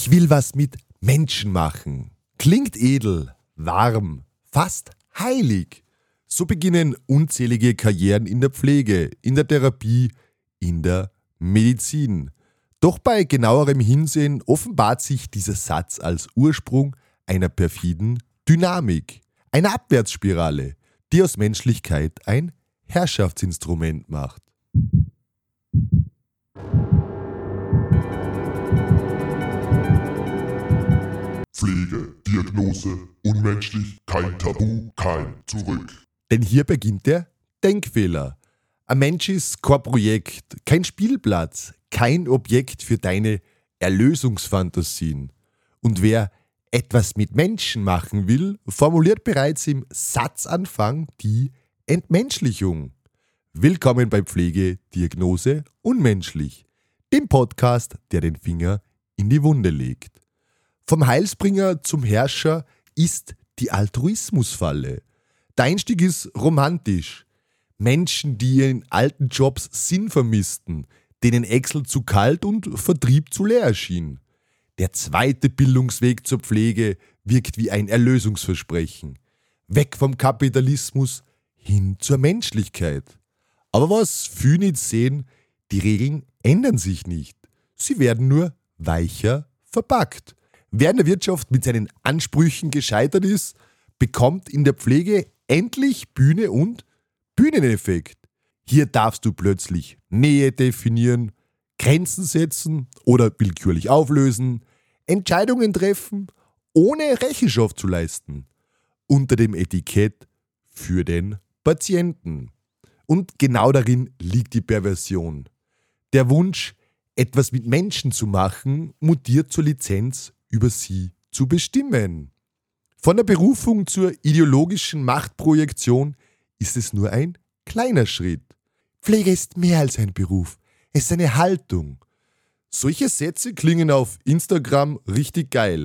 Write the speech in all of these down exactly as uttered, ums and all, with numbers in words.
Ich will was mit Menschen machen. Klingt edel, warm, fast heilig. So beginnen unzählige Karrieren in der Pflege, in der Therapie, in der Medizin. Doch bei genauerem Hinsehen offenbart sich dieser Satz als Ursprung einer perfiden Dynamik, einer Abwärtsspirale, die aus Menschlichkeit ein Herrschaftsinstrument macht. Pflege, Diagnose, unmenschlich, kein Tabu, kein Zurück. Denn hier beginnt der Denkfehler. Ein Mensch ist kein Projekt, kein Spielplatz, kein Objekt für deine Erlösungsfantasien. Und wer etwas mit Menschen machen will, formuliert bereits im Satzanfang die Entmenschlichung. Willkommen bei Pflege, Diagnose, unmenschlich, dem Podcast, der den Finger in die Wunde legt. Vom Heilsbringer zum Herrscher ist die Altruismusfalle. Der Einstieg ist romantisch. Menschen, die in alten Jobs Sinn vermissten, denen Excel zu kalt und Vertrieb zu leer erschien. Der zweite Bildungsweg zur Pflege wirkt wie ein Erlösungsversprechen. Weg vom Kapitalismus hin zur Menschlichkeit. Aber was viele nicht sehen, die Regeln ändern sich nicht. Sie werden nur weicher verpackt. Wer in der Wirtschaft mit seinen Ansprüchen gescheitert ist, bekommt in der Pflege endlich Bühne und Bühneneffekt. Hier darfst du plötzlich Nähe definieren, Grenzen setzen oder willkürlich auflösen, Entscheidungen treffen, ohne Rechenschaft zu leisten. Unter dem Etikett für den Patienten. Und genau darin liegt die Perversion. Der Wunsch, etwas mit Menschen zu machen, mutiert zur Lizenz, über sie zu bestimmen. Von der Berufung zur ideologischen Machtprojektion ist es nur ein kleiner Schritt. Pflege ist mehr als ein Beruf, es ist eine Haltung. Solche Sätze klingen auf Instagram richtig geil.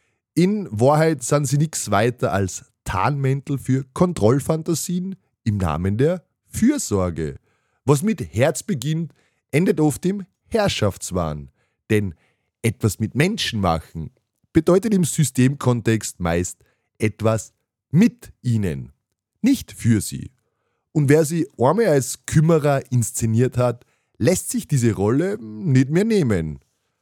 In Wahrheit sind sie nichts weiter als Tarnmäntel für Kontrollfantasien im Namen der Fürsorge. Was mit Herz beginnt, endet oft im Herrschaftswahn. Denn etwas mit Menschen machen bedeutet im Systemkontext meist etwas mit ihnen, nicht für sie. Und wer sie einmal als Kümmerer inszeniert hat, lässt sich diese Rolle nicht mehr nehmen.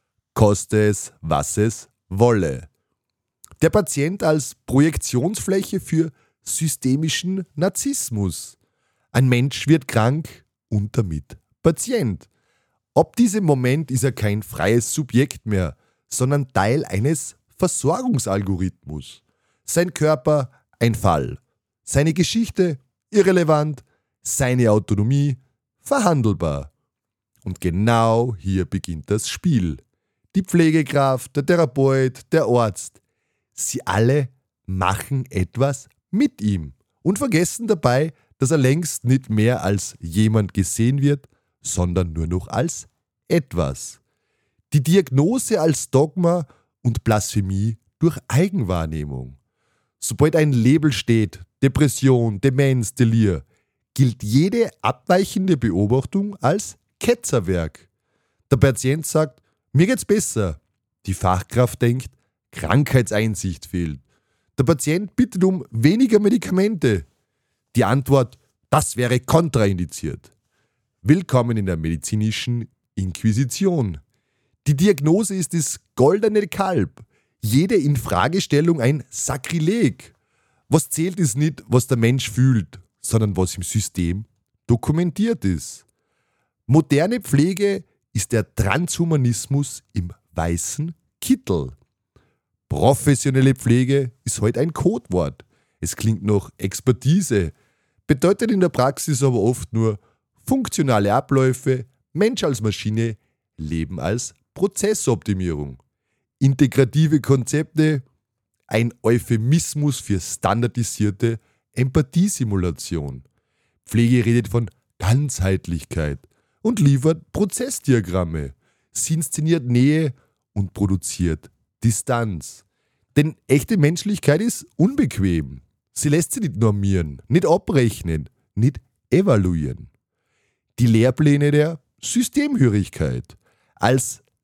Koste es, was es wolle. Der Patient als Projektionsfläche für systemischen Narzissmus. Ein Mensch wird krank und damit Patient. Ab diesem Moment ist er kein freies Subjekt mehr, sondern Teil eines Versorgungsalgorithmus. Sein Körper ein Fall, seine Geschichte irrelevant, seine Autonomie verhandelbar. Und genau hier beginnt das Spiel. Die Pflegekraft, der Therapeut, der Arzt, sie alle machen etwas mit ihm und vergessen dabei, dass er längst nicht mehr als jemand gesehen wird, sondern nur noch als etwas. Die Diagnose als Dogma und Blasphemie durch Eigenwahrnehmung. Sobald ein Label steht, Depression, Demenz, Delir, gilt jede abweichende Beobachtung als Ketzerwerk. Der Patient sagt, mir geht's besser. Die Fachkraft denkt, Krankheitseinsicht fehlt. Der Patient bittet um weniger Medikamente. Die Antwort, das wäre kontraindiziert. Willkommen in der medizinischen Inquisition. Die Diagnose ist das goldene Kalb. Jede Infragestellung ein Sakrileg. Was zählt ist nicht, was der Mensch fühlt, sondern was im System dokumentiert ist. Moderne Pflege ist der Transhumanismus im weißen Kittel. Professionelle Pflege ist heute ein Codewort. Es klingt nach Expertise, bedeutet in der Praxis aber oft nur funktionale Abläufe, Mensch als Maschine, Leben als Prozessoptimierung. Integrative Konzepte, ein Euphemismus für standardisierte Empathiesimulation. Pflege redet von Ganzheitlichkeit und liefert Prozessdiagramme. Sie inszeniert Nähe und produziert Distanz. Denn echte Menschlichkeit ist unbequem. Sie lässt sich nicht normieren, nicht abrechnen, nicht evaluieren. Die Lehrpläne der Systemhörigkeit. Als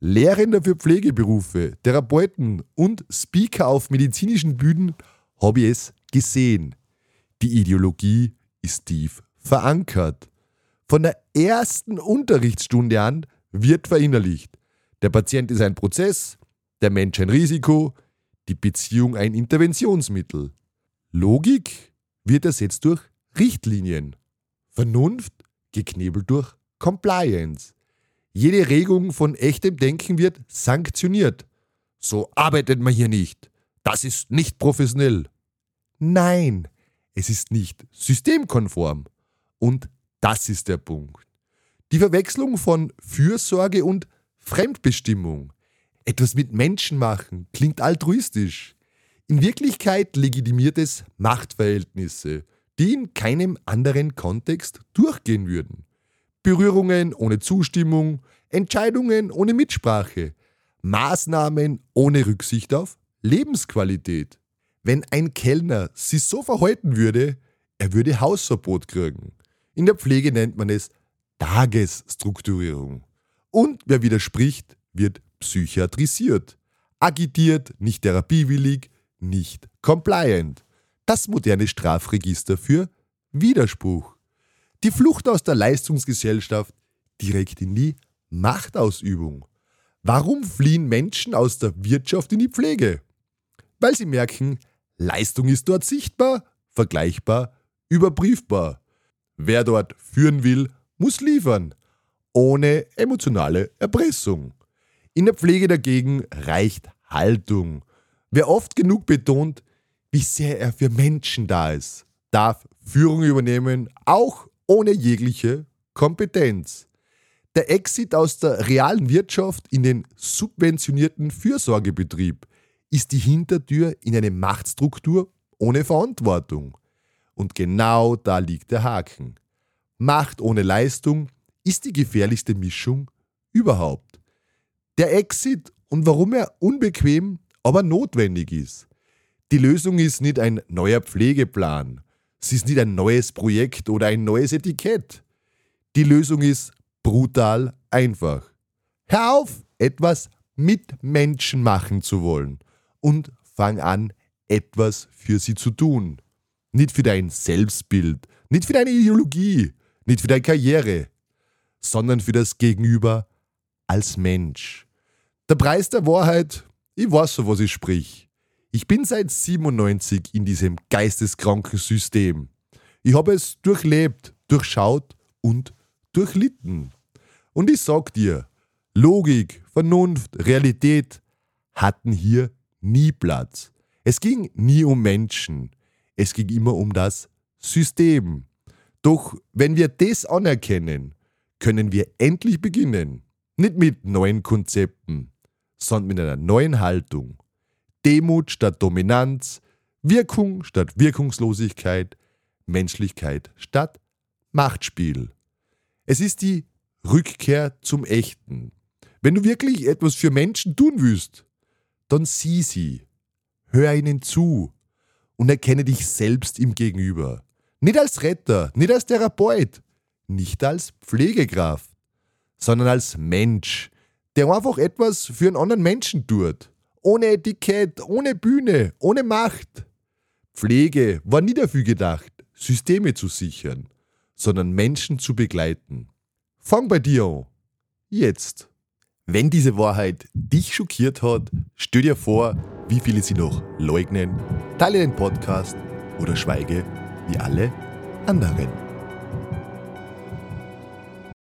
Lehrender für Pflegeberufe, Therapeuten und Speaker auf medizinischen Bühnen habe ich es gesehen. Die Ideologie ist tief verankert. Von der ersten Unterrichtsstunde an wird verinnerlicht. Der Patient ist ein Prozess, der Mensch ein Risiko, die Beziehung ein Interventionsmittel. Logik wird ersetzt durch Richtlinien. Vernunft geknebelt durch Compliance. Jede Regung von echtem Denken wird sanktioniert. So arbeitet man hier nicht. Das ist nicht professionell. Nein, es ist nicht systemkonform. Und das ist der Punkt. Die Verwechslung von Fürsorge und Fremdbestimmung. Etwas mit Menschen machen klingt altruistisch. In Wirklichkeit legitimiert es Machtverhältnisse, die in keinem anderen Kontext durchgehen würden. Berührungen ohne Zustimmung, Entscheidungen ohne Mitsprache, Maßnahmen ohne Rücksicht auf Lebensqualität. Wenn ein Kellner sich so verhalten würde, er würde Hausverbot kriegen. In der Pflege nennt man es Tagesstrukturierung. Und wer widerspricht, wird psychiatrisiert. Agitiert, nicht therapiewillig, nicht compliant. Das moderne Strafregister für Widerspruch. Die Flucht aus der Leistungsgesellschaft direkt in die Machtausübung. Warum fliehen Menschen aus der Wirtschaft in die Pflege? Weil sie merken, Leistung ist dort sichtbar, vergleichbar, überprüfbar. Wer dort führen will, muss liefern, ohne emotionale Erpressung. In der Pflege dagegen reicht Haltung. Wer oft genug betont, wie sehr er für Menschen da ist, darf Führung übernehmen, auch ohne jegliche Kompetenz. Der Exit aus der realen Wirtschaft in den subventionierten Fürsorgebetrieb ist die Hintertür in eine Machtstruktur ohne Verantwortung. Und genau da liegt der Haken. Macht ohne Leistung ist die gefährlichste Mischung überhaupt. Der Exit und warum er unbequem, aber notwendig ist. Die Lösung ist nicht ein neuer Pflegeplan. Es ist nicht ein neues Projekt oder ein neues Etikett. Die Lösung ist brutal einfach. Hör auf, etwas mit Menschen machen zu wollen und fang an, etwas für sie zu tun. Nicht für dein Selbstbild, nicht für deine Ideologie, nicht für deine Karriere, sondern für das Gegenüber als Mensch. Der Preis der Wahrheit, ich weiß, von was ich sprich. Ich bin seit siebenundneunzig in diesem geisteskranken System. Ich habe es durchlebt, durchschaut und durchlitten. Und ich sag dir, Logik, Vernunft, Realität hatten hier nie Platz. Es ging nie um Menschen. Es ging immer um das System. Doch wenn wir das anerkennen, können wir endlich beginnen. Nicht mit neuen Konzepten, sondern mit einer neuen Haltung. Demut statt Dominanz, Wirkung statt Wirkungslosigkeit, Menschlichkeit statt Machtspiel. Es ist die Rückkehr zum Echten. Wenn du wirklich etwas für Menschen tun willst, dann sieh sie, hör ihnen zu und erkenne dich selbst im Gegenüber. Nicht als Retter, nicht als Therapeut, nicht als Pflegekraft, sondern als Mensch, der einfach etwas für einen anderen Menschen tut. Ohne Etikett, ohne Bühne, ohne Macht. Pflege war nie dafür gedacht, Systeme zu sichern, sondern Menschen zu begleiten. Fang bei dir an. Jetzt. Wenn diese Wahrheit dich schockiert hat, stell dir vor, wie viele sie noch leugnen, teile den Podcast oder schweige wie alle anderen.